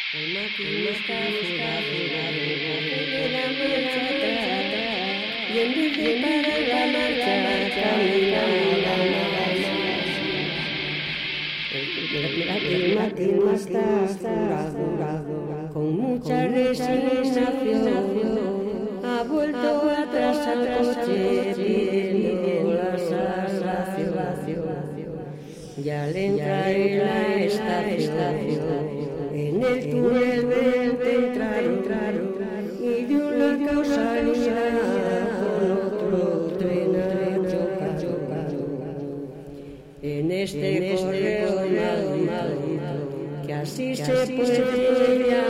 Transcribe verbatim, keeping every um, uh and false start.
El maquinista fuga, fuga, fuga, la marcha atrás, y en vez de parar la marcha, camina la marcha. El maquinista está jurado, con mucha resignación, ha vuelto atrás al coche, pidiendo la salvación. Y al entrar en la estación, en el túnel del entraron y de una causalidad con otro tren chocado. En este correo maldito, que así se puede llamar,